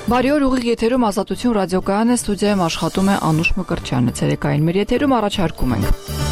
Բարի օր, ուղիղ եթերում Ազատություն ռադիոկայանը, ստուդիայում աշխատում է Անուշ Մկրտչյանը, ցերեկային մեր եթերում առաջարկում ենք։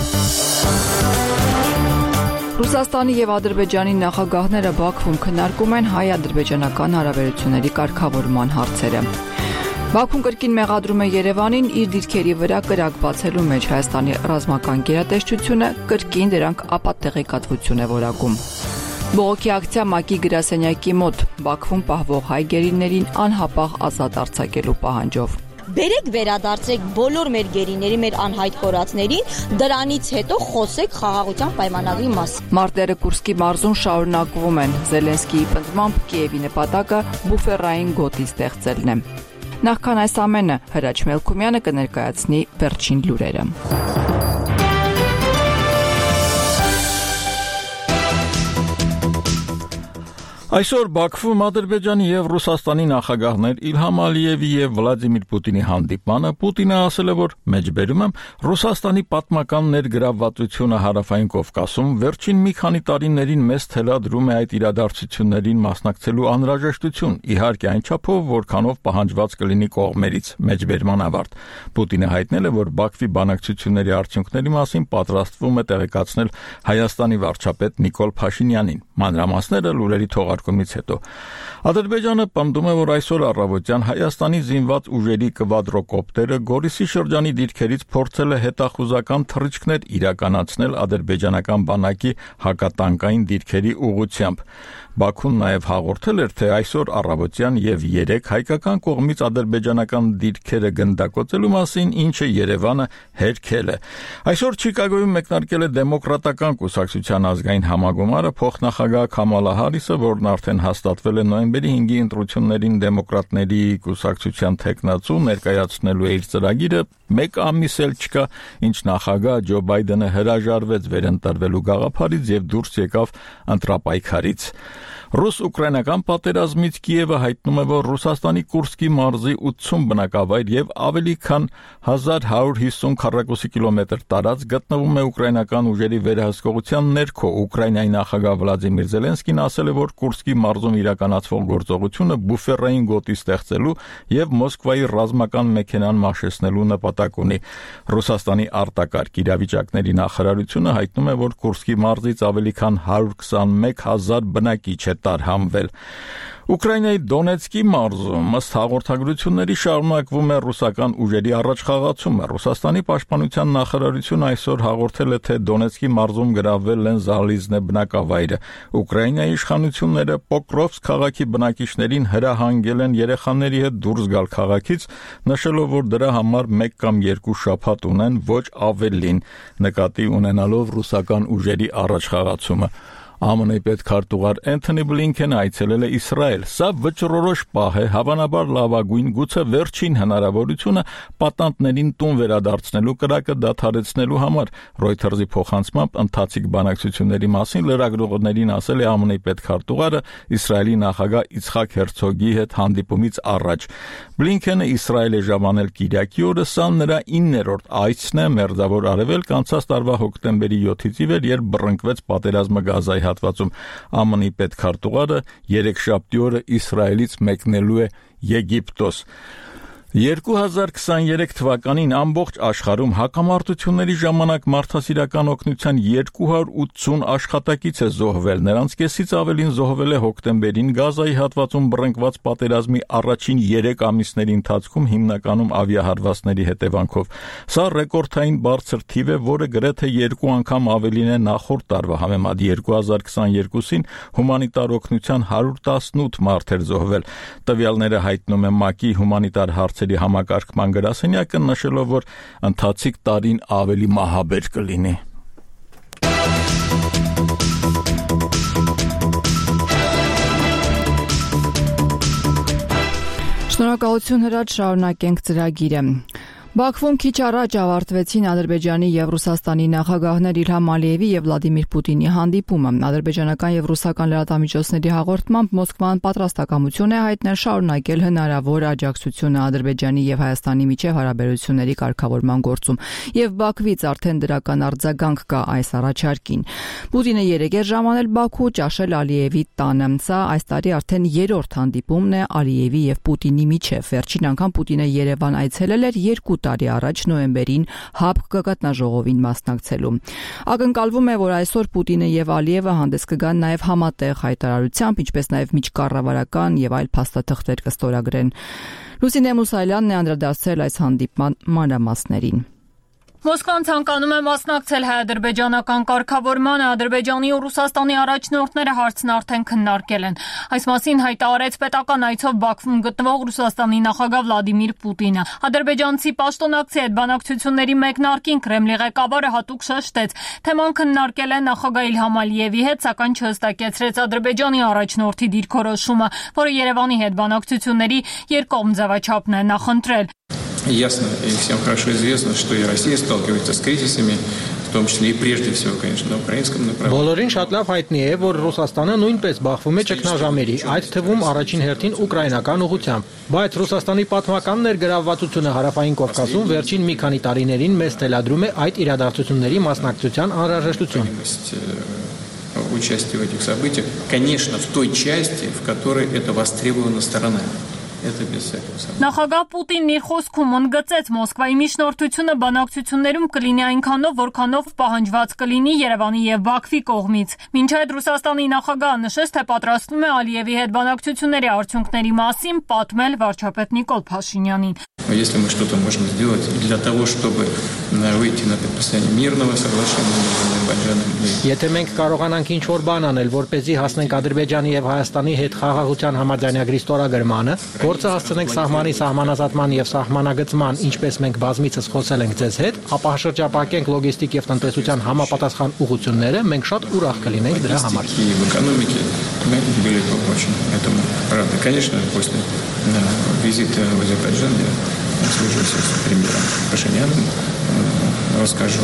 Ռուսաստանի եւ Ադրբեջանի նախագահները Բաքվում քննարկում են հայ-ադրբեջանական հարաբերությունների կարգավորման հարցերը։ Բաքուն կրկին մեղադրում է Երևանին իր դիրքերի վրա կրակ բացելու մեջ Հայաստանի ռազմական գերատեսչությունը, կրկին դրանք ապատեղեկատվություն է որակում։ Բողոքի ակցիա ՄԱԿ-ի գրասենյակի մոտ Բաքվում պահվող հայ գերիներին անհապաղ ազատ արձակելու պահանջով։ Բերեք վերադարձրեք բոլոր մեր գերիների, մեր անհայտ կորածներին, դրանից հետո խոսեք խաղաղության պայմանագրի մասին։ Մարտերը Կուրսկի մարզում շարունակվում են։ Զելենսկիի պնդմամբ Կիևի նպատակը բուֆերային գոտի ստեղծելն է։ Նախքան այս ամենը Հրաչ Մելքումյանը կներկայացնի վերջին լուրերը։ Այսօր Բաքվում Ադրբեջանի եւ Ռուսաստանի նախագահներ Իլհամ Ալիևի եւ Վլադիմիր Պուտինի հանդիպմանը Պուտինը ասել է, որ մեջբերում եմ Ռուսաստանի պատմական ներգրավվածությունը Հարավային Կովկասում վերջին մի քանի տարիներին մեզ թելադրում է այդ իրադարձություններին մասնակցելու անհրաժեշտություն, իհարկե այն չափով, որքանով պահանջված կլինի կողմերից։ Մեջբերման ավարտ։ Պուտինը հայտնել է, որ Բաքվի բանակցությունների արդյունքների մասին պատրաստվում է տեղեկացնել Հայաստանի վարչապետ Նիկոլ Փաշինյանին։ Մանրամասները լուրերի թողարկումից հետո Ադրբեջանը պնդում է, որ այսօր առավոտյան Հայաստանի զինված ուժերի կվադրոկոպտերը Գորիսի շրջանի դիրքերից փորձել է հետախուզական թռիչքներ իրականացնել ադրբեջանական բանակի հակատանկային դիրքերի ուղղությամբ։ Բաքուն նաև հաղորդել էր, թե այսօր առավոտյան եւ 3 հայկական կողմից ադրբեջանական դիրքերը գնդակոծելու մասին, ինչը Երևանը հերքել է։ Այսօր Չիկագոյում մեկնարկել է Դեմոկրատական կուսակցության ազգային համագումարը, փոխնախագահ Քամալա Հարիսը, որն արդեն հաստատվել է նոյեմբերի 5-ի ընտրություններին դեմոկրատների կուսակցության թեկնածու, ներկայացնելու է իր ծրագիրը, մեկ ամիս էլ չկա, ինչ նախագահ Ջո Բայդենը հրաժարվեց վերընտրվելու գաղափարից եւ դուրս եկավ ընտրապայքարից։ Ռուս-ուկրաինական պատերազմից Կիևը հայտնում է, որ Ռուսաստանի Կուրսկի մարզի 80 բնակավայր եւ ավելի քան 1150 քառակուսի կիլոմետր տարածք գտնվում է ուկրաինական ուժերի վերահսկողության ներքո։ Ուկրաինայի նախագահ Վլադիմիր Զելենսկին ասել է, որ Կուրսկի մարզում իրականացվող գործողությունը բուֆերային գոտի ստեղծելու եւ Մոսկվայի ռազմական մեքենան մաշեցնելու նպատակ ունի։ Ռուսաստանի արտակարգ իրավիճակների նախարարությունը հայտնում է, որ Կուրսկի մարզից ավելի քան 121,000 բնակիչ է տարհանվել։ Ուկրաինայի Դոնեցկի մարզում ըստ հաղորդագրությունների շարունակվում է ռուսական ուժերի առաջխաղացումը։ Ռուսաստանի պաշտպանության նախարարությունը այսօր հաղորդել է, թե Դոնեցկի մարզում գրավվել են Զալիզնե բնակավայրը։ Ուկրաինայի իշխանությունները Պոկրովսկ քաղաքի բնակիչներին հրահանգել են երեխաների հետ դուրս գալ քաղաքից, նշելով, որ դրա համար 1 կամ 2 շաբաթ ունեն, ոչ ավելին, նկատի ունենալով ռուսական ուժերի առաջխաղացումը։ ԱՄՆ-ի պետքարտուղար Էնթոնի Բլինքենը այցելել է Իսրայել։ Սա վճռորոշ պահ է, հավանաբար լավագույն, գուցե վերջին հնարավորությունը պատանդներին տուն վերադարձնելու կրակը դադարեցնելու համար։ Reuters-ի փոխանցմամբ ընթացիկ բանակցությունների մասին լրագրողներին ասել է ԱՄՆ-ի պետքարտուղարը Իսրայելի նախագահ Իցխակ Հերցոգի հետ հանդիպումից առաջ։ Բլինքենը Իսրայել է ժամանել Կիրակի օրը, սա նրա 9-րդ այցն է Մերձավոր Արևելք անցած տարվա հոկտեմբերի 7-ից ի վեր, երբ բռնկվեց պատերազմը Գազայի հատվածում։ ԱՄՆ-ի պետքարտուղարը երեքշաբթի օրը Իսրայելից մեկնելու է Եգիպտոս։ 2023 թվականին ամբողջ աշխարհում հակամարտությունների ժամանակ մարդասիրական օգնության 280 աշխատակից է զոհվել, նրանց կեսից ավելին զոհվել է հոկտեմբերին Գազայի հատվածում բռնկված պատերազմի առաջին 3 ամիսների ընթացքում հիմնականում ավիահարվածների հետևանքով։ Սա ռեկորդային բարձր թիվ է, որը գրեթե 2 անգամ ավելին է նախորդ տարվա համեմատ։ 2022-ին հումանիտար օգնության 118 մարդ էր զոհվել։ Տվյալները հայտնում է ՄԱԿ-ի հումանիտար հարցերի համակարգման գրասենյակը, նշելով, որ ընթացիկ տարին ավելի մահաբեր կլինի։ Շնորհակալություն Հրաչ, շարունակենք ծրագիրը։ Բաքվում քիչ առաջ ավարտվեցին Ադրբեջանի եւ Ռուսաստանի նախագահներ Իլհամ Ալիևի եւ Վլադիմիր Պուտինի հանդիպումը։ Ադրբեջանական եւ ռուսական լրատվամիջոցների հաղորդմամբ Մոսկվան պատրաստակամություն է հայտնել շարունակել հնարավոր աջակցությունը Ադրբեջանի եւ Հայաստանի միջև հարաբերությունների կարգավորման գործում, եւ Բաքվից արդեն դրական արձագանք կա այս առաջարկին։ Պուտինը երեկ էր ժամանել Բաքու ճաշել Ալիևի տանը։ Սա այս տարի արդեն երրորդ հանդիպումն է Ալիևի եւ Պուտինի միջև։ Վերջին անգամ Պուտինը Երևան այցելել էր 2 տարի առաջ նոյեմբերին ՀԱՊԿ գագաթնաժողովին մասնակցելու։ Ակնկալվում է, որ այսօր Պուտինը եւ Ալիևը հանդես կգան նաեւ համատեղ հայտարարությամբ, ինչպես նաեւ միջկառավարական եւ այլ փաստաթղթեր կստորագրեն։ Լուսինե Մուսայելյանն է անդրադարձել այս հանդիպման մանրամասներին։ Մոսկվան ցանկանում է մասնակցել հայ-ադրբեջանական կարգավորմանը, Ադրբեջանի ու Ռուսաստանի առաջնորդները հարցն արդեն քննարկել են։ Այս մասին հայտարարեց պետական այցով Բաքվում գտնվող Ռուսաստանի նախագահ Վլադիմիր Պուտինը։ Ադրբեջանցի պաշտոնակցի հետ բանակցությունների մեկնարկին Կրեմլի ղեկավարը հատուկ շեշտեց, թեման քննարկել է նախագահ Իլհամ Ալիևի հետ, սակայն չհստակեցրեց Ադրբեջանի առաջնորդի դիրքորոշումը, որը Երևանի հետ բանակցությունների երկկողմ ձևաչափն է նախընտրել։ Ясно и всем хорошо известно, что и Россия сталкивается с кризисами, в том числе и прежде всего, конечно, на украинском направлении. Բոլորին շատ լավ հայտնի է, որ Ռուսաստանը նույնպես բախվում է ճգնաժամերի, այդ թվում առաջին հերթին ուկրաինական ուղղությամբ, բայց Ռուսաստանի պատմական ներգրավվածությունը Հարավային Կովկասում վերջին մի քանի տարիներին մեծ թելադրում է այդ իրադարձությունների մասնակցության անհրաժեշտություն։ Участие в этих событиях, конечно, в той части, в которой это востребована сторонами. Նախագահ Պուտինն իր խոսքում ընդգծեց Մոսկվայի միջնորդությունը բանակցություններում կլինի այնքանով, որքանով պահանջված կլինի Երևանի եւ Բաքվի կողմից։ Մինչ այդ Ռուսաստանի նախագահը նշեց, թե պատրաստվում է Ալիևի հետ բանակցությունների արդյունքների մասին պատմել վարչապետ Նիկոլ Փաշինյանին։ Если мы что-то можем сделать для того, чтобы выйти на подписание мирного соглашения между Азербайджаном и Եթե մենք կարողանանք ինչ-որ բան անել, որպեսզի հասնենք Ադրբեջանի եւ Հայաստանի հետ խաղաղության համաձայնագրի ստորագրմանը, գործը հասցնենք սահմանի սահմանազատման եւ սահմանագծման, ինչպես մենք բազմիցս խոսել ենք ձեզ հետ, ապա շրջապակենք լոգիստիկ եւ տնտեսության համապատասխան угодությունները, մենք շատ ուրախ կլինենք դրա համար։ в экономике мы были бы очень этому рады. Конечно, после визита в Азербайджан я свяжусь с премьером Пашиняном, расскажу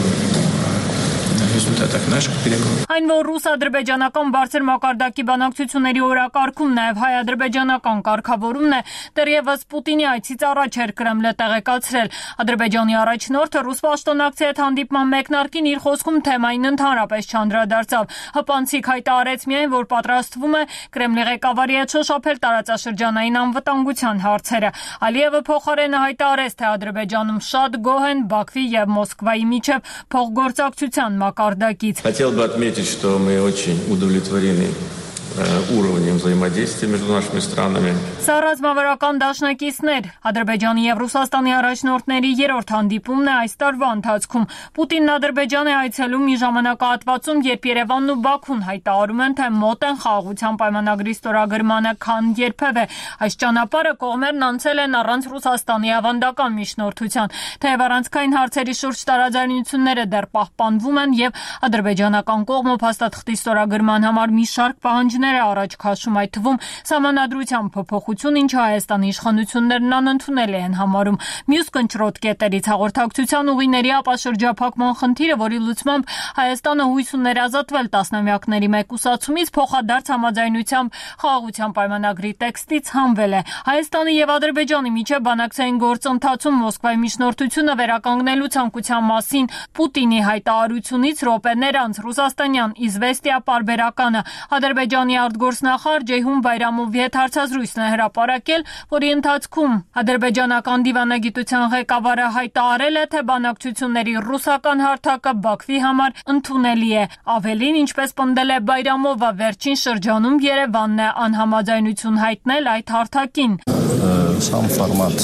о результатах наших переговоров. Այն որ ռուս-ադրբեջանական բարձր մակարդակի բանակցությունների օրակարգում նաև հայ-ադրբեջանական կարգավորումն է, դեռևս Պուտինի այցից առաջ էր Կրեմլը տեղեկացրել։ Ադրբեջանի առաջնորդը ռուս պաշտոնակցի հետ հանդիպման մեկնարկին իր խոսքում թեմային ընդհանրապես չանդրադարձավ։ Հպանցիկ հայտարարեց միայն, որ պատրաստվում է Կրեմլի ղեկավարի հետ շոշափել տարածաշրջանային անվտանգության հարցերը։ Ալիևը փոխարենը հայտարարեց, թե Ադրբեջանում շատ գոհ են Բաքվի եւ Մոսկվայի միջև փոխգործակցության մակարդակից։ Хотел бы отметить, что мы очень удовлетворены уровнем взаимодействия между нашими странами. Սա ռազմավարական դաշնակիցներ Ադրբեջանի եւ Ռուսաստանի առաջնորդների երրորդ հանդիպումն է այս տարվա ընթացքում։ Պուտինն Ադրբեջան է այցելում մի ժամանակահատվածում, երբ Երևանն ու Բաքուն հայտարարում են, թե մոտ են խաղաղության պայմանագրի ստորագրմանը, քան երբևէ։ Այս ճանապարհը կողմերն անցել են առանց Ռուսաստանի ավանդական միջնորդության, թեև առանցքային հարցերի շուրջ տարաձայնությունները դեռ պահպանվում են եւ ադրբեջանական կողմը փաստաթղթի ստորագրման համար մի շարք պահանջներ առաջ քաշում, այդ թվում սահմանադրության փոփոխություն, ինչը Հայաստանի իշխանություններն անընդունելի են համարում։ Մյուս կնճռոտ կետերից հաղորդակցության ուղիների ապաշրջափակման խնդիրը, որի լուծմամբ Հայաստանը հույս ուներ ազատվել տասնամյակների մեկուսացումից, փոխադարձ համաձայնությամբ խաղաղության պայմանագրի տեքստից հանվել է։ Հայաստանի եւ Ադրբեջանի միջև բանակցային գործընթացում Մոսկվայի միջնորդությունը վերականգնելու ցանկության մասին Պուտինի հայտարարությունից րոպեներ անց ռուսաստանյան Իզվեստիա պարբերականը Ադրբեջանի արտգործնախարար Ջեյհուն Բայրամովի հետ հարցազրույցն է հրապարակել, որի ընթացքում ադրբեջանական դիվանագիտության ղեկավարը հայտարարել է, թե բանակցությունների ռուսական հարթակը Բաքվի համար ընդունելի է։ Ավելին, ինչպես պնդել է Բայրամովը, վերջին շրջանում Երևանն է անհամաձայնություն հայտնել այդ հարթակին։ Сам формат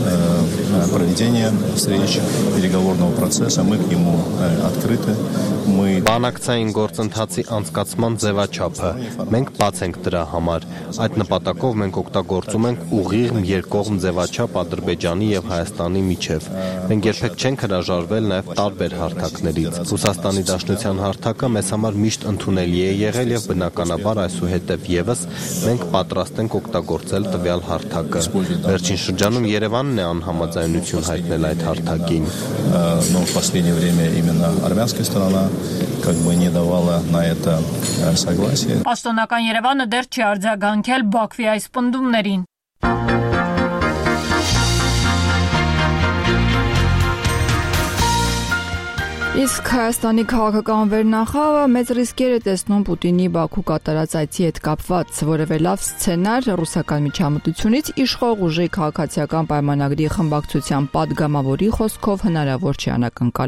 проведения встреч, переговорного процесса, мы к нему открыты. Բանակցային գործընթացի անցկացման ձևաչափը մենք բաց ենք դրա համար։ Այդ նպատակով մենք օգտագործում ենք ուղիղ երկկողմ ձևաչափ Ադրբեջանի եւ Հայաստանի միջև։ Մենք երբեք չենք հրաժարվել նաեւ տարբեր հարթակներից։ Ռուսաստանի Դաշնության հարթակը մեզ համար միշտ ընդունելի է եղել եւ բնականաբար այսուհետեւ եւս մենք պատրաստ ենք օգտագործել տվյալ հարթակը։ Վերջին շրջանում Երևանն է անհամաձայն համաձայնություն հայտնել այդ հարթակին։ Но в последнее время именно армянская сторона как бы не давала на это согласие. Պաշտոնական Երևանը դեռ չի արձագանքել Բաքվի այս պնդումներին։ Իսկ Հայաստանի քաղաքական վերնախավը մեծ ռիսկեր է տեսնում Պուտինի Բաքու կատարած այցի հետ կապված, որևէ լավ սցենար ռուսական միջամտությունից իշխող ուժի քաղաքացիական պայմանագրի խմբակցության падգամավորի խոսքով հնարավոր չի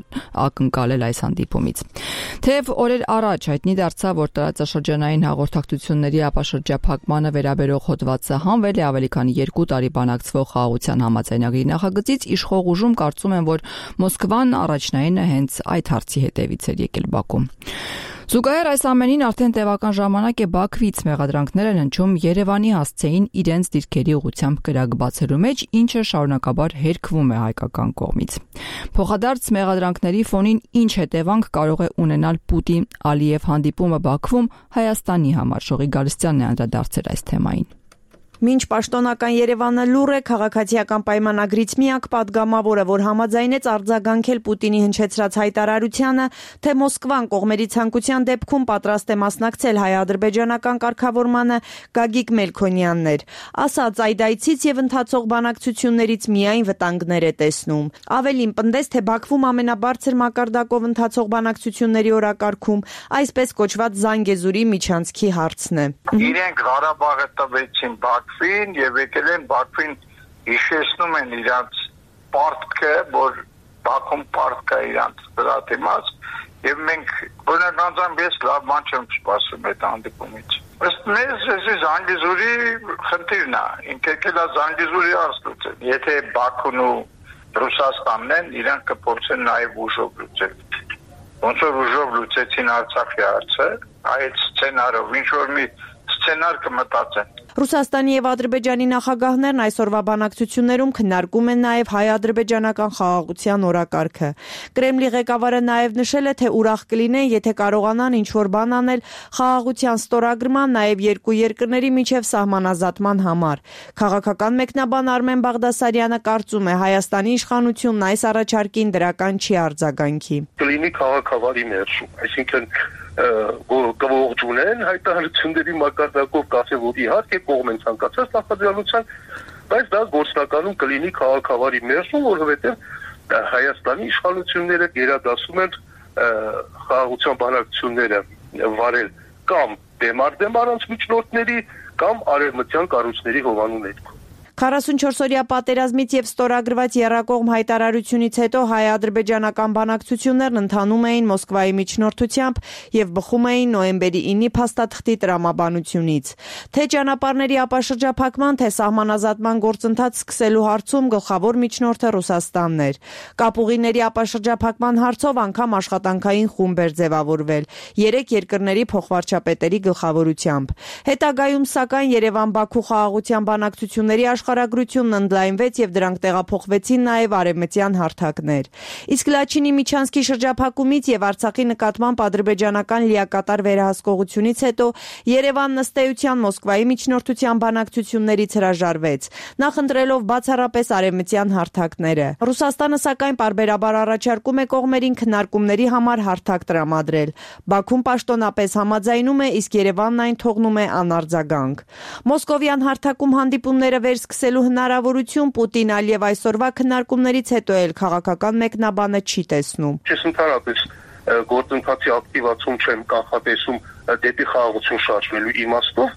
ակնկալել այս հանդիպումից։ Թեև օրեր առաջ հայտնի դարձավ, որ տարածաշրջանային հաղորդակցությունների ապաշրջափակմանը վերաբերող հոդվածը հանվել է ավելի քան 2 տարի բանակցվող խաղաղության համաձայնագրի նախագծից, իշխող ուժում կարծում են, որ Մոսկվան առաջնայինը հենց այդ հարցի հետևից էր եկել Բաքու։ Զուգահեռ այս ամենին արդեն տևական ժամանակ է Բաքվից մեղադրանքներ են հնչում Երևանի հասցեին իրենց դիրքերի ուղղությամբ կրակ բացելու մեջ, ինչը շարունակաբար հերքվում է հայկական կողմից։ Փոխադարձ մեղադրանքների ֆոնին ինչ հետևանք կարող է ունենալ Պուտին-Ալիև հանդիպումը Բաքվում Հայաստանի համար։ Շողի Գալստյանն է անդրադարձել այս թեմային։ Մինչ պաշտոնական Երևանը լուր է քաղաքացիական պայմանագրից միակ падգամավորը, որ համաձայնեց արձագանքել Պուտինի հնչեցրած հայտարարությանը, թե Մոսկվան կողմերի ցանկության դեպքում պատրաստ է մասնակցել հայ-ադրբեջանական կարգավորմանը, Գագիկ Մելքոնյանն էր, ասաց այդ այցից եւ ընթացող բանակցություններից միայն վտանգներ է տեսնում։ Ավելին պնդեց, թե Բաքվում ամենաբարձր մակարդակով ընթացող բանակցությունների օրակարգում այսպես կոչված Զանգեզուրի միջանցքի հարցն է։ Իրենք Ղարաբաղը տվեցին եւ եկել են Բաքվին հիշեցնում են իրանց պարտքը, որ Բաքվում պարտք է իրանց դրատիմաց եւ մենք բնականաբար ես լավ բան չեմ սպասում այդ հանդիպումից։ Ըստ մեզ Զանգեզուրի խնդիրն է, ինքեկել է Զանգեզուրի արստուծել։ Եթե Բաքուն ու Ռուսաստանն են, իրանք կփորձեն նաեւ ուժով լուծել։ Ոնց որ ուժով լուծեցին Արցախի հարցը, այդ սցենարով ինչ որ մի սցենար կմտածեն։ Ռուսաստանի եւ Ադրբեջանի նախագահներն այսօրվա բանակցություններում քննարկում են նաեւ հայ-ադրբեջանական խաղաղության օրակարգը։ Կրեմլի ղեկավարը նաեւ նշել է, թե ուրախ կլինեն, եթե կարողանան ինչ-որ բան անել խաղաղության ստորագրման, նաեւ երկու երկրների միջև սահմանազատման համար։ Քաղաքական մեկնաբան Արմեն Բաղդասարյանը կարծում է, Հայաստանի իշխանությունն այս առաջարկին դրական չի արձագանքի։ Կլինի քաղաքավարի ներշում, այսինքն կողջ ունեն հայտարարությունների մակարդակով կասեն, որ իհարկե կողմ են ցանկացած նախաձեռնության, բայց դա գործնականում կլինի քաղաքավարի ներշում, որովհետև Հայաստանի իշխանությունները գերադասում են խաղաղության բանակցությունները վարել կամ դեմ առանց միջնորդների, կամ արևմտյան կառույցների հովանու ներքո։ 44-օրյա պատերազմից եւ ստորագրված եռակողմ հայտարարությունից հետո հայ-ադրբեջանական բանակցություններն ընթանում էին Մոսկվայի միջնորդությամբ եւ բխում էին նոյեմբերի 9-ի փաստաթղթի տրամաբանությունից։ Թե ճանապարհների ապաշրջափակման, թե սահմանազատման գործընթաց սկսելու հարցում գլխավոր միջնորդը Ռուսաստանն էր։ Կապուղիների ապաշրջափակման հարցով անգամ աշխատանքային խումբ էր ձևավորվել 3 երկրների փոխվարչապետերի գլխավորությամբ։ Հետագայում սակայն Երևան-Բաքու խաղաղության բանակցությունների աշխարհագրությունն ընդլայնվեց եւ դրանք տեղափոխվեցին նաեւ արևմտյան հարթակներ։ Իսկ Լաչինի Միջանցքի շրջափակումից եւ Արցախի նկատմամբ ադրբեջանական լիակատար վերահսկողությունից հետո Երևանն ըստ էության Մոսկվայի միջնորդության բանակցություններից հրաժարվեց, նախընտրելով բացառապես արևմտյան հարթակները։ Ռուսաստանը սակայն պարբերաբար առաջարկում է կողմերին քննարկումների համար հարթակ տրամադրել։ Բաքուն պաշտոնապես համաձայնում է, իսկ Երևանն այն թողնում է անարձագանք։ Մոսկովյան հարթակում հանդիպումները վերսկսելու հնարավորություն Պուտին-Ալիև այսօրվա քննարկումներից հետո էլ քաղաքական մեկնաբանը չի տեսնում։ Ես ընդհանրապես գործընթացի ակտիվացում չեմ կանխատեսում դեպի խաղաղություն շարժվելու իմաստով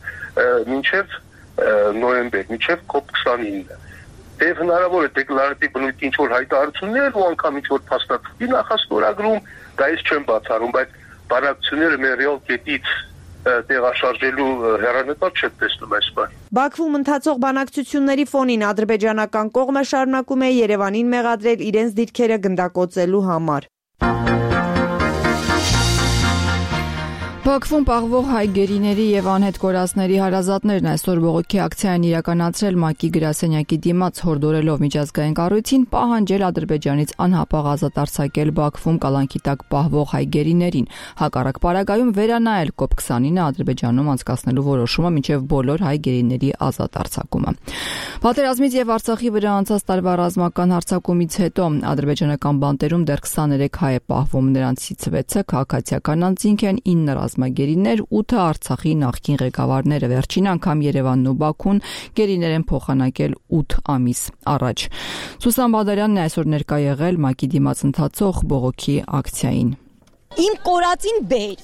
մինչև նոյեմբեր, մինչև COP29-ը։ Եվ հնարավոր է դեկլարատիվ բնույթի ինչ-որ հայտարարություններ ու անգամ ինչ-որ փաստաթղթի նախաստորագրում, դա ես չեմ բացառում, բայց բանակցությունները մեր ռեալ կետից տեղաշարժելու հեռանկար չեմ տեսնում այս բանը։ Բաքվում ընթացող բանակցությունների ֆոնին ադրբեջանական կողմը շարունակում է Երևանին մեղադրել իրենց դիրքերը գնդակոծելու համար։ Բաքվում պահվող հայ գերիների եւ անհետ կորածների հարազատներն այսօր բողոքի ակցիա են իրականացրել ՄԱԿ-ի գրասենյակի դիմաց հորդորելով միջազգային կառույցին պահանջել Ադրբեջանից անհապաղ ազատ արձակել Բաքվում կալանքի տակ պահվող հայ գերիներին, հակառակ պարագայում վերանայել COP29-ը Ադրբեջանում անցկացնելու որոշումը մինչև բոլոր հայ գերիների ազատ արձակումը։ Պատերազմից եւ Արցախի վրա անցած տարվա ռազմական հարձակումից հետո ադրբեջանական բանտերում դեռ 23 հայ է պահվում, նրանցից 6-ը քաղաքացիական անձինք են, 9 ռազմագերիներ, 8-ը Արցախի նախկին ղեկավարները, վերջին անգամ Երևանն ու Բաքուն գերիներ են փոխանակել 8 ամիս առաջ։ Սուսան Բադարյանն այսօր ներկա եղել ՄԱԿ-ի դիմաց ընթացող բողոքի ակցիային։ Իմ կորածին բեր։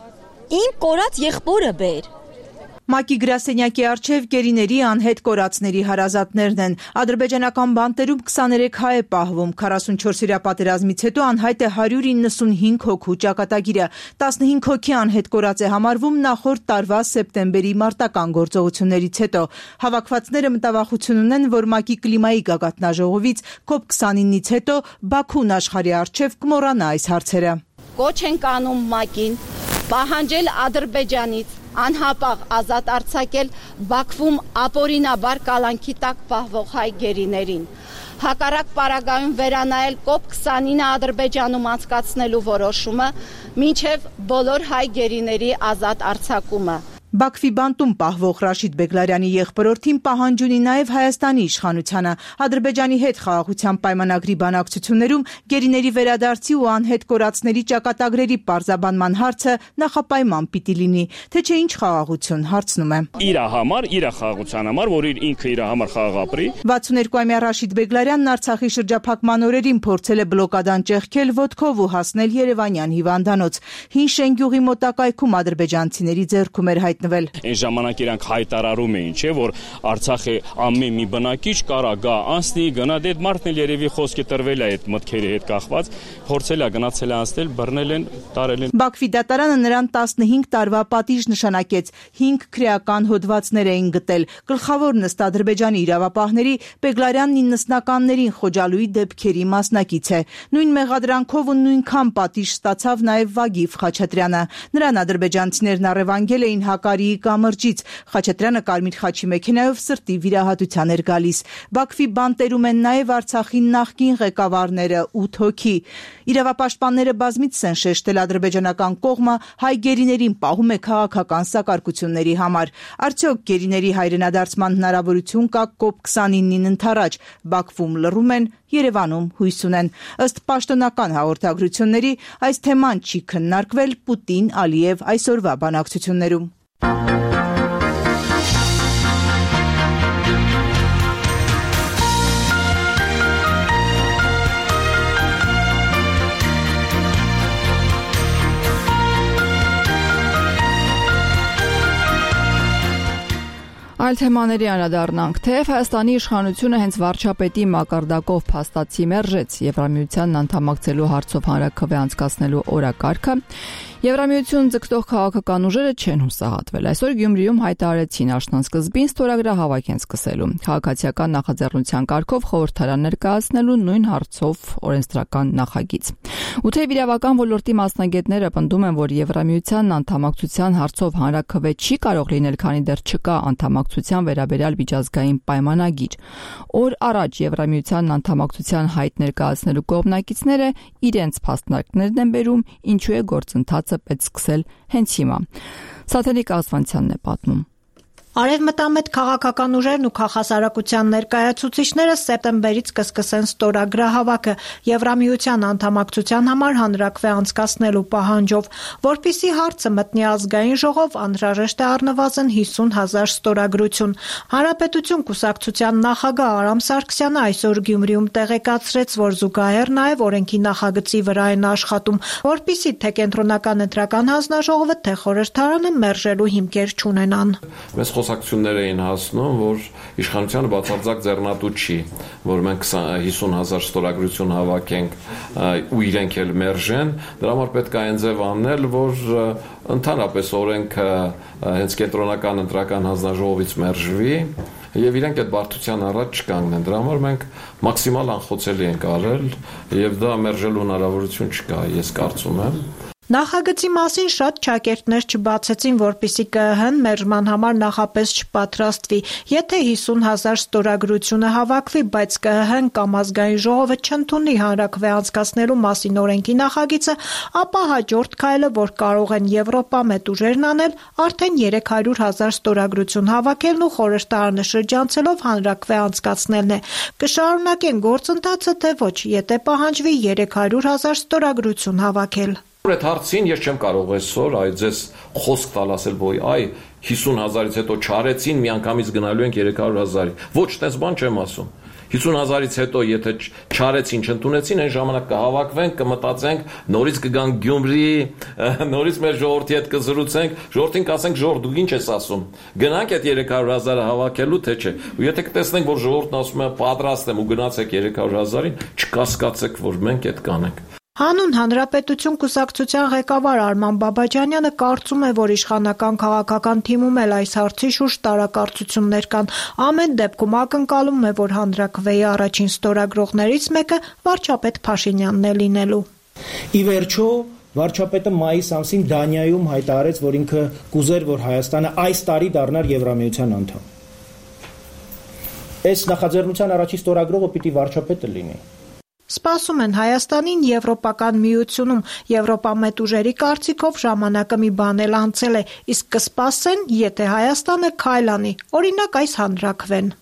Իմ կորած եղբորը բեր։ ՄԱԿ-ի գրասենյակի առջև գերիների անհետ կորածների հարազատներն են։ Ադրբեջանական բանտերում 23 հայ է պահվում, 44-օրյա պատերազմից հետո անհայտ է 195 հոգու ճակատագիրը, 15 հոգի անհետ կորած է համարվում նախորդ տարվա սեպտեմբերի մարտական գործողություններից հետո։ Հավաքվածները մտավախություն ունեն, որ ՄԱԿ-ի կլիմայի գագաթնաժողովից COP29-ից հետո Բաքուն աշխարհի առջև կմոռանա այս հարցերը։ Կոչ ենք անում ՄԱԿ-ին պահանջել Ադրբեջանից անհապաղ ազատ արձակել Բաքվում ապօրինաբար կալանքի տակ պահվող հայ գերիներին, հակառակ պարագայում վերանայել COP29-ը Ադրբեջանում անցկացնելու որոշումը մինչև բոլոր հայ գերիների ազատ արձակումը։ Բաքվի բանտում պահվող Ռաշիդ Բեգլարյանի եղբորորդին պահանջ ունի նաև Հայաստանի իշխանությանը։ Ադրբեջանի հետ խաղաղության պայմանագրի բանակցություններում գերիների վերադարձի ու անհետ կորածների ճակատագրերի պարզաբանման հարցը նախապայման պիտի լինի, թե չէ ինչ խաղաղություն, հարցնում է։ Իր համար, իր խաղաղության համար, որ ինքը իր համար խաղաղ ապրի։ 62-ամյա Ռաշիդ Բեգլարյանն Արցախի շրջափակման օրերին փորձել է բլոկադան ճեղքել ոտքով ու հասնել Երևանյան հիվանդանոց։ Հին Շենգյուղի մոտակայքում ադրբեջանցիների ձեռքում էր հայտնվել։ Այն ժամանակ իրանք հայտարարում էին, չէ, որ Արցախի ամեն մի բնակիչ կարա գա, անցնի, գնա, դե մարդն էլ երևի խոսքի տրվել է այդ մտքերի հետ կախված, փորձել է գնացել է անցնել, բռնել են, տարել են։ Բաքվի դատարանը նրան 15 տարվա պատիժ նշանակեց, 5 քրեական հոդվածներ էին գտել։ Գլխավորն ըստ Ադրբեջանի իրավապահների Բեգլարյանն 90-ականներին Խոջալույի դեպքերի մասնակից է։ Նույն մեղադրանքով ու նույնքան պատիժ ստացավ նաև Վագիվ Խաչատրյանը։ Նրան ադրբեջանցիներն առևանգել էին Հակարիի կամրջից։ Խաչատրյանը կարմիր խաչի մեքենայով սրտի վիրահատության էր գալիս։ Բաքվի բանտերում են նաև Արցախի նախկին ղեկավարները 8 հոգի։ Իրավապաշտպանները բազմիցս են շեշտել ադրբեջանական կողմը հայ գերիներին պահում է քաղաքական սակարկությունների համար։ Արդյոք գերիների հայրենադարձման հնարավորություն կա COP29-ին ընդառաջ։ Բաքվում լռում են, Երևանում հույս ունեն։ Ըստ պաշտոնական հաղորդագրությունների այս թեման չի քննարկվել Պուտին-Ալիև այսօրվա բանակցություններում։ Այլ թեմաների անդրադառնանք, թեև Հայաստանի իշխանությունը հենց վարչապետի մակարդակով փաստացի մերժեց Եվրամիությանն անդամակցելու հարցով հանրաքվե անցկացնելու օրակարգը, Եվրամիություն ձգտող քաղաքական ուժերը չեն հուսահատվել։ Այսօր Գյումրիում հայտարարեցին աշնանսկզբին ստորագրահավաք են սկսելու։ Քաղաքացիական նախաձեռնության կարգով խորհրդարան ներկայացնելու նույն հարցով օրենսդրական նախագիծ։ Ու թեև իրավական ոլորտի մասնագետները պնդում են, որ Եվրամիությանն անդամակցության հարցով հանրաքվե չի կարող լինել, քանի դեռ չկա անդամակցության վերաբերյալ միջազգային պայմանագիր։ Օր առաջ Եվրամիությանն անդամակցության հայտ ներկայացնելու կողմնակիցները իրենց փաստարկներն են բերում, ինչու է գործընթացը պետք սկսել հենց հիմա։ Սաթենիկ Ասվանցյանն է պատմում։ Արևմտամետ քաղաքական ուժերն ու քաղաքասարակության ներկայացուցիչները սեպտեմբերից կսկսեն ստորագրահավաքը Եվրամիության անդամակցության համար հանրաքվե անցկացնելու պահանջով, որպիսի հարցը մտնի ազգային ժողով, անհրաժեշտ է առնվազն 50,000 ստորագրություն։ Հանրապետություն կուսակցության նախագահ Արամ Սարգսյանը այսօր Գյումրիում տեղեկացրեց, որ զուգահեռ նաև օրենքի նախագծի վրա են աշխատում, որպիսի թե կենտրոնական ընտրական հանձնաժողովը, թե խորհրդարանը մերժելու հիմքեր չունենան։ Խոսակցություններ էին հասնում, որ իշխանությանը բացարձակ ձեռնատու չի, որ մենք 50,000 ստորագրություն հավաքենք ու իրենք էլ մերժեն, դրա համար պետք է այն ձև անել, որ ընդհանրապես օրենքը հենց կենտրոնական ընտրական հանձնաժողովից մերժվի եւ իրենք այդ բարդության առաջ չկանգնեն։ Դրա համար մենք մաքսիմալ անխոցելի ենք արել եւ դա մերժելու հնարավորություն չկա, ես կարծում եմ։ Նախագծի մասին շատ ճակերտներ չբացեցին, որպեսզի ԿԸՀ-ն մերժման համար նախապես չպատրաստվի։ Եթե 50,000 ստորագրությունը հավաքվի, բայց ԿԸՀ-ն կամ ազգային ժողովը չընդունի հանրաքվե անցկացնելու մասին օրենքի նախագիծը, ապա հաջորդ քայլը, որ կարող են Եվրոպա մեծ ուժերն անել, արդեն 300,000 ստորագրություն հավաքելն ու խորհրդարանը շրջանցելով հանրաքվե անցկացնելն է։ Կշարունակեն գործընթացը, թե ոչ, եթե պահանջվի 300,000 ստորագրություն հավաքել։ Այդ հարցին ես չեմ կարող այսօր ձեզ խոսք տալ ասել, որ 50,000-ից հետո չարեցին, միանգամից գնալու ենք 300,000-ի։ Ոչ, այդպես բան չեմ ասում։ 50,000-ից հետո եթե չարեցին, չընդունեցին, այն ժամանակ կհավաքվենք, կմտածենք, նորից կգանք Գյումրի, նորից մեր ժողովրդի հետ կզրուցենք, ժողովրդին կասենք, ժողովուրդ դուք ինչ ես ասում։ Գնանք այդ 300,000-ը հավաքելու, թե չէ։ Ու եթե կտեսնենք, որ ժողովուրդն ասում է պատրաստ եմ ու գնացեք 300,000-ին, չկասկածեք, որ մենք այդ կանենք։ Հանուն Հանրապետություն կուսակցության ղեկավար Արման Բաբաջանյանը կարծում է, որ իշխանական քաղաքական թիմում էլ այս հարցի շուրջ տարակարծություններ կան։ Ամեն դեպքում ակնկալում է, որ հանրաքվեի առաջին ստորագրողներից մեկը վարչապետ Փաշինյանն է լինելու։ Ի վերջո վարչապետը մայիս ամսին Դանիայում հայտարարեց, որ ինքը կուզեր, որ Հայաստանը այս տարի դառնար Եվրամիության անդամ։ Այս նախաձեռնության առաջին ստորագրողը պիտի վարչապետը լինի։ Սպասում են Հայաստանին Եվրոպական միությունում, Եվրոպամետ ուժերի կարծիքով ժամանակը մի բան էլ անցել է, իսկ կսպասեն, եթե Հայաստանը քայլ անի, օրինակ այս հանրաքվեն։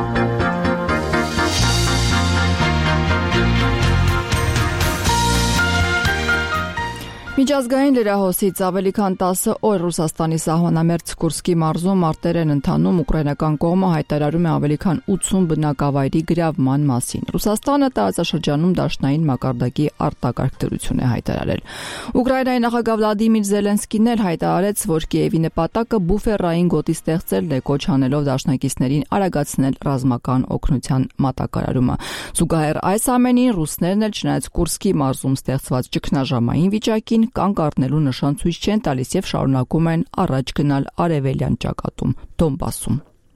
Միջազգային լրահոսից ավելի քան 10 օր Ռուսաստանի սահմանամերձ Կուրսկի մարզում մարտեր են ընթանում, ուկրաինական կողմը հայտարարում է ավելի քան 80 բնակավայրի գրավման մասին։ Ռուսաստանը տարածաշրջանում դաշնային մակարդակի արտակարգ դրություն է հայտարարել։ Ուկրաինայի նախագահ Վլադիմիր Զելենսկին էլ հայտարարեց, որ Կիևի նպատակը բուֆերային գոտի ստեղծելն է, կոչ անելով դաշնակիցներին արագացնել ռազմական օգնության մատակարարումը։ Զուգահեռ այս ամենին ռուսներն էլ չնայած Կուրսկի մարզում ստեղծված ճգնաժամային վիճակին կանգ առնելու նշան ցույց չեն տալիս եւ շարունակում են առաջ գնալ արևելյան ճակատում Դոնբասում։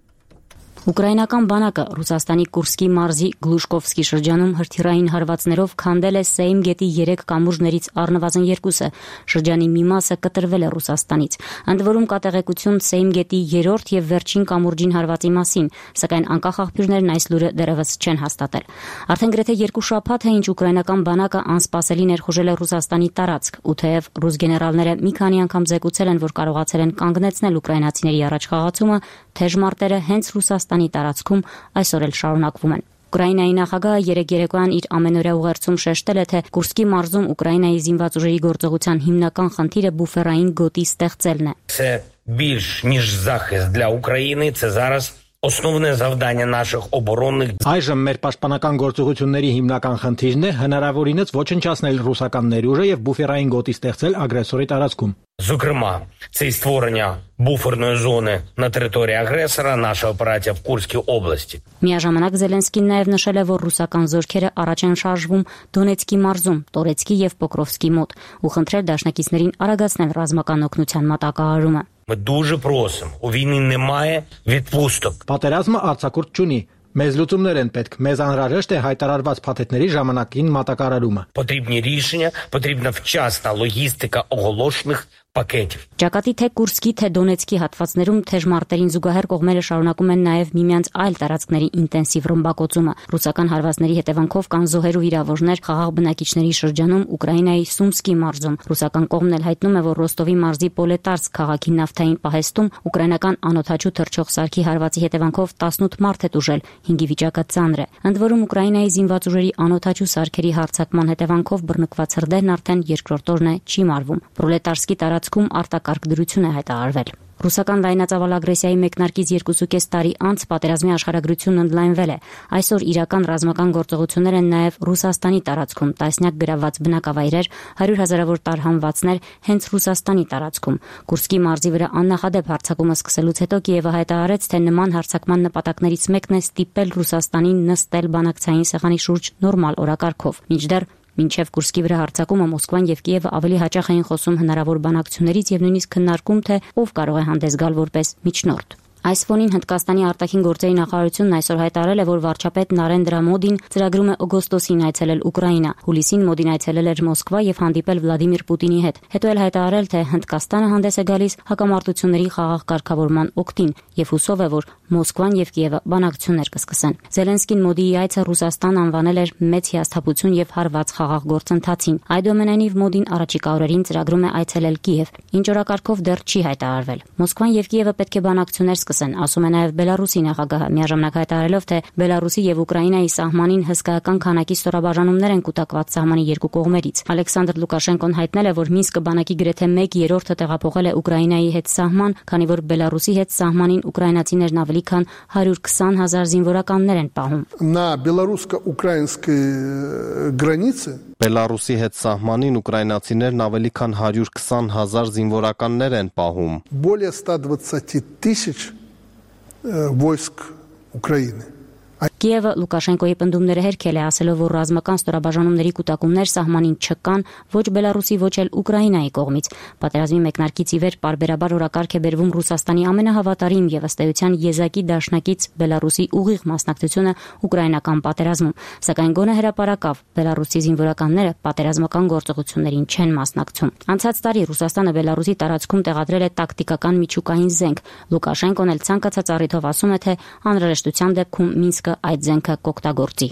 Ուկրաինական բանակը Ռուսաստանի Կուրսկի մարզի Գլուշկովսկի շրջանում հրթիռային հարվածներով քանդել է Սեյմ գետի 3 կամուրջներից առնվազն 2-ը։ Շրջանի մի մասը կտրվել է Ռուսաստանից։ Ընդ որում կա տեղեկություն Սեյմ գետի 3-րդ եւ վերջին կամուրջին հարվածի մասին, սակայն անկախ աղբյուրներն այս լուրը դեռևս չեն հաստատել։ Արդեն գրեթե 2 շաբաթ է, ինչ ուկրաինական բանակը անսպասելի ներխուժել է Ռուսաստանի տարածք, ու թեև ռուս գեներալները մի քանի անգամ զեկուցել են, որ կարողացել են կանգնեցնել ուկրաինացիների առաջխաղացումը, թեժ մարտերը հենց Ռուսաստանի տարածքում այսօր էլ շարունակվում են։ Ուկրաինայի նախագահը երեկ երեկոյան իր ամենօրյա ուղերձում շեշտել է, թե Կուրսկի մարզում Ուկրաինայի զինված ուժերի գործողության հիմնական խնդիրը բուֆերային գոտի ստեղծելն է։ Це більш ніж захист для України, це зараз Основне завдання наших оборонних Այժմ մեր պաշտպանական գործողությունների հիմնական խնդիրն է հնարավորինս ոչնչացնել ռուսական ներուժը եւ բուֆերային գոտի ստեղծել ագրեսորի տարածքում։ Зокрема, це й створення буферної зони на території агресора, наша операція в Курській області. Միաժամանակ Զելենսկին նաև նշել է, որ ռուսական զորքերը առաջ են շարժվում Դոնեցկի մարզում, Տորեցկի եւ Պոկրովսկի մոտ ու խնդրել դաշնակիցներին արագացնել ռազմական օգնության մատակարարումը։ Ми дуже просимо. У війні немає відпусток. Պատերազմը արձակուրդ չունի։ Մեզ լուծումներ են պետք։ Մեզ անհրաժեշտ է հայտարարված փաթեթների ժամանակին մատակարարումը։ Потрібні рішення, потрібна вчасна логістика оголошених պակետ։ Ճակատի թե Կուրսկի, թե Դոնեցկի հատվածներում թեժ մարտերին զուգահեռ կողմերը շարունակում են նաև միմյանց այլ տարածքների ինտենսիվ ռմբակոծումը։ Ռուսական հարվածների հետևանքով կան զոհեր ու վիրավորներ խաղաղ բնակիչների շրջանում Ուկրաինայի Սումսկի մարզում։ Ռուսական կողմն էլ հայտնում է, որ Ռոստովի մարզի Պոլետարսկ քաղաքի նավթային պահեստում ուկրաինական անօդաչու թռչող սարքի հարվածի հետևանքով 18 մարդ է տուժել, 5-ի վիճակը ծանր է։ Ընդ որում Ուկրաինայի զինված ուժերի անօդաչու սարքերի հարձակման հետևանքով բռնկված հրդեհն արդեն երկրորդ օրն է չի մարվում։ Պրոլետարսկի տարածքում արտակարգ դրություն է հայտարարվել։ Ռուսական լայնածավալ ագրեսիայի մեկնարկից 2.5 տարի անց պատերազմի աշխարհագրությունն ընդլայնվել է։ Այսօր իրական ռազմական գործողություններ են նաև Ռուսաստանի տարածքում, տասնյակ գրավված բնակավայրեր, 100 հազարավոր տարհանվածներ հենց Ռուսաստանի տարածքում։ Կուրսկի մարզի վրա աննախադեպ հարձակումը սկսելուց հետո Կիևը հայտարարեց, թե նման հարձակման նպատակներից մեկն է ստիպել Ռուսաստանին նստել բանակցային սեղանի շուրջ նորմալ օրակարգով։ Մինչդեռ Մինչև Կուրսկի վրա հարձակումը Մոսկվան եւ Կիևը ավելի հաճախ էին խոսում հնարավոր բանակցություններից եւ նույնիսկ քննարկում, թե ով կարող է հանդես գալ որպես միջնորդ։ Այս ֆոնին Հնդկաստանի արտաքին գործերի նախարարությունն այսօր հայտարարել է, որ վարչապետ Նարենդրա Մոդին ծրագրում է օգոստոսին այցելել Ուկրաինա։ Հուլիսին Մոդին այցելել էր Մոսկվա եւ հանդիպել Վլադիմիր Պուտինի հետ։ Հետո էլ հայտարարել, թե Հնդկաստանը հանդես է գալիս հակամարտությունների խաղաղ կարգավորման օգտին եւ հուսով է, որ Մոսկվան եւ Կիևը բանակցություններ կսկսեն։ Զելենսկին Մոդիի այցը Ռուսաստան անվանել էր մեծ հիասթափություն եւ հարված խաղաղ գործընթացին։ Այդուամենայնիվ Մոդին առաջիկա օրերին ծրագրում է այցելել Կիև, ինչ օրակարգով դեռ չի հայտարարվել։ Մոսկվան եւ Կիևը պետք է բանակցություններ սկսեն, ասում է նաեւ Բելարուսի նախագահը, միաժամանակ հայտարարելով, թե Բելարուսի եւ Ուկրաինայի սահմանին հսկայական քանակի ստորաբաժանումներ են կուտակված սահմանի երկու կողմերից։ Ալեքսանդր Լուկաշենկոն հայտնել է, որ Մինսկը բանակի գրեթե 1/3-ը տեղափոխել է Ուկրաինայի հետ сահման, քանի որ Բելարուսի հետ սահմանին ուկրաինացիներն ավելի քան 120,000 զինվորականներ են պահում։ На белорусско-украинской границе Բելարուսի հետ սահմանին ուկրաինացիներն ավելի քան 120,000 զինվորականներ են պահում։ Более 120 тысяч войск Украины. Կիևը Լուկաշենկոյի պնդումները հերքել է, ասելով, որ ռազմական ստորաբաժանումների կուտակումներ սահմանին չկան ոչ Բելարուսի, ոչ էլ Ուկրաինայի կողմից։ Պատերազմի մեկնարկից ի վեր պարբերաբար օրակարգ է բերվում Ռուսաստանի ամենահավատարիմ եւ ըստ էության եզակի դաշնակից Բելարուսի ուղիղ մասնակցությունը ուկրաինական պատերազմում, սակայն գոնե հրապարակավ Բելարուսի զինվորականները պատերազմական գործողություններին չեն մասնակցում։ Անցած տարի Ռուսաստանը Բելարուսի տարածքում տեղադրել է տակտիկական միջուկային զենք։ Լուկաշենկոն էլ ցանկացած առիթով ասում է, թե անհրաժեշտության դեպքում Մինսկը այդ զենքը կօգտագործի։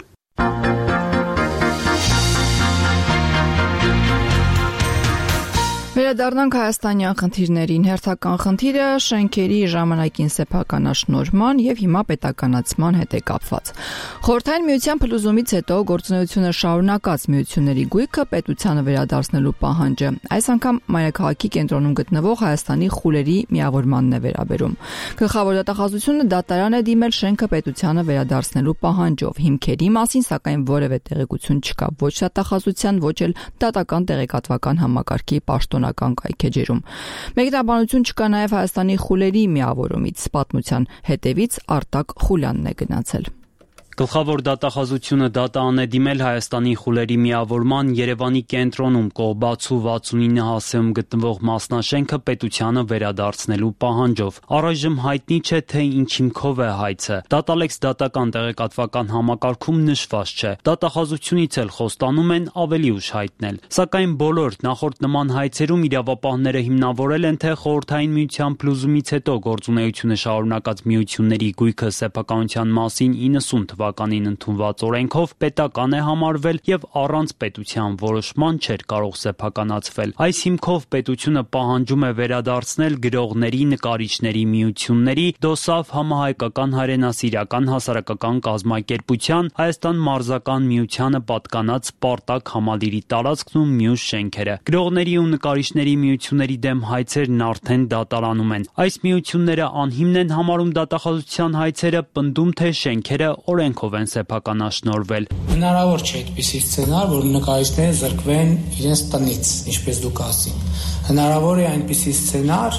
Վերադառնանք հայաստանյան խնդիրներին։ Հերթական խնդիրը շենքերի ժամանակին սեփականաշնորհման եւ հիմա պետականացման հետ է կապված։ Խորհրդային միության փլուզումից հետո գործունեությունը շարունակած միությունների գույքը պետությանը վերադարձնելու պահանջը այս անգամ մայրաքաղաքի կենտրոնում գտնվող Հայաստանի խուլերի միավորմանն է վերաբերում։ Գլխավոր դատախազությունը դատարան է դիմել շենքը պետությանը վերադարձնելու պահանջով։ Հիմքերի մասին սակայն որևէ տեղեկություն չկա ոչ դատախազության, ոչ էլ դատական տեղեկատվական համակարգի պաշտոնական կայքեջերում։ Մեկնաբանություն չկա նաև Հայաստանի խուլերի միավորումից, պատմության հետևից Արտակ Խուլյանն է գնացել։ Գլխավոր դատախազությունը դատարան է դիմել Հայաստանի խուլերի միավորման Երևանի կենտրոնում Կողբացու 69 հասեում գտնվող մասնաշենքը պետությանը վերադարձնելու պահանջով։ Առայժմ հայտնի չէ, թե ինչ հիմքով է հայցը։ Դատալեքս դատական տեղեկատվական համակարգում նշված չէ։ Դատախազությունից էլ խոստանում են ավելի ուշ հայտնել։ Սակայն բոլոր նախորդ նման հայցերում իրավապահները հիմնավորել են, թե Խորհրդային միության փլուզումից հետո գործունեությունը շարունակած միությունների գույքը սեփականության մասին 90 թվականին ընդունված օրենքով պետական է համարվել եւ առանց պետության որոշման չէր կարող սեփականացվել։ Այս հիմքով պետությունը պահանջում է վերադարձնել գրողների, նկարիչների միությունների, ԴՕՍԱՖ համահայկական հայրենասիրական հասարակական կազմակերպության, Հայաստան մարզական միությանը պատկանած Սպարտակ համալիրի տարածքն ու մյուս շենքերը։ Գրողների ու նկարիչների միությունների դեմ հայցերն արդեն դատարանում են։ Այս միությունները անհիմն են համարում դատախազության հայցերը, պնդում թե շենքերը օրենքով են սեփականաշնորհվել։ Հնարավոր չէ այդպիսի սցենար, որ նկարիչները զրկվեն իրենց տնից, ինչպես դուք ասին։ Հնարավոր է այնպիսի սցենար,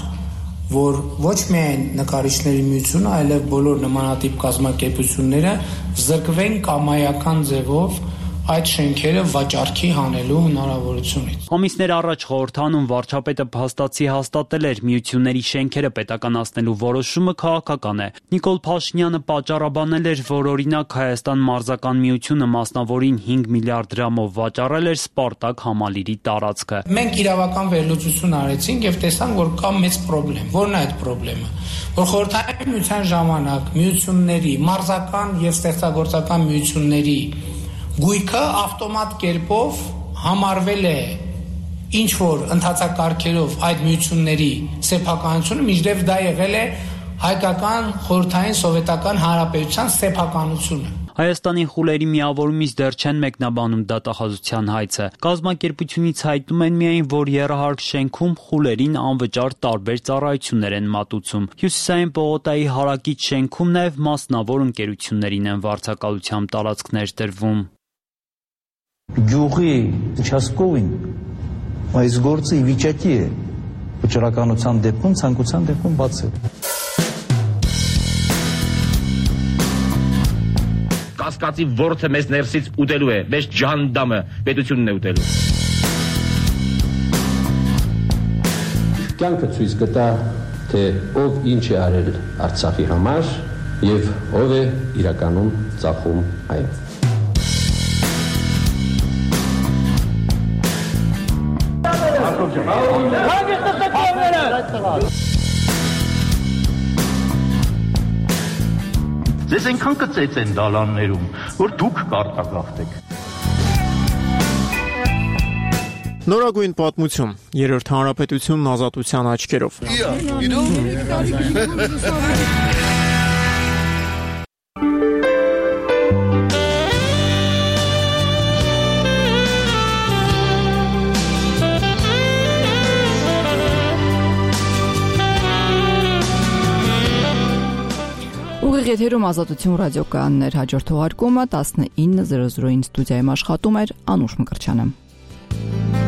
որ ոչ միայն նկարիչների միությունը, այլև բոլոր նմանատիպ կազմակերպությունները զրկվեն կամայական ձևով այդ շենքերը վաճառքի հանելու հնարավորությունից։ Ամիսներ առաջ խորհրդանում վարչապետը փաստացի հաստատել էր միությունների շենքերը պետականացնելու որոշումը քաղաքական է։ Նիկոլ Փաշինյանը պատճառաբանել էր, որ օրինակ Հայաստան մարզական միությունը մասնավորին 5 միլիարդ դրամով վաճառել էր Սպարտակ համալիրի տարածքը։ Մենք իրավական վերլուծություն արեցինք եւ տեսանք, որ կա մեծ խնդրեմ։ Որն է այդ խնդրեմը։ Որ խորհրդային միության ժամանակ միությունների, մարզական եւ ստեղծագործական միությունների գույքը ավտոմատ կերպով համարվել է ինչ որ ընթացակարգերով այդ միությունների սեփականությունը, մինչդեռ դա եղել է հայկական խորհրդային սովետական հանրապետության սեփականությունը։ Հայաստանի խուլերի միավորումից դեռ չեն մեկնաբանում դատախազության հայցը։ Կազմակերպությունից հայտնում են միայն, որ եռահարկ շենքում խուլերին անվճար տարբեր ծառայություններ են մատուցում։ Հյուսիսային պողոտայի հարակից շենքում նաև մասնավոր ընկերություններին են վարձակալությամբ տարածքներ տրվում։ Գյուղի участковին այս գործը ի վիճակի է վճռականության դեպքում, ցանկության դեպքում բացել։ Կասկածի ворթը մեզ ներսից ուտելու է, մեզ ջանդամը պետությունն է ուտելու։ Կյանքը ցույց կտա, թե ով ինչ է արել Արցախի համար եւ ով է իրականում ծախում այն։ Ձեզ այնքան կծեց են դալաններում, որ դուք կարտագաղթեք։ Նորագույն պատմություն, երրորդ հանրապետությունն ազատության աչքերով։ Ուղիղ եթերում Ազատություն ռադիոկայաններ, հաջորդ թողարկումը 19:00-ին ստուդիայում աշխատում էր Անուշ Մկրտչյանը։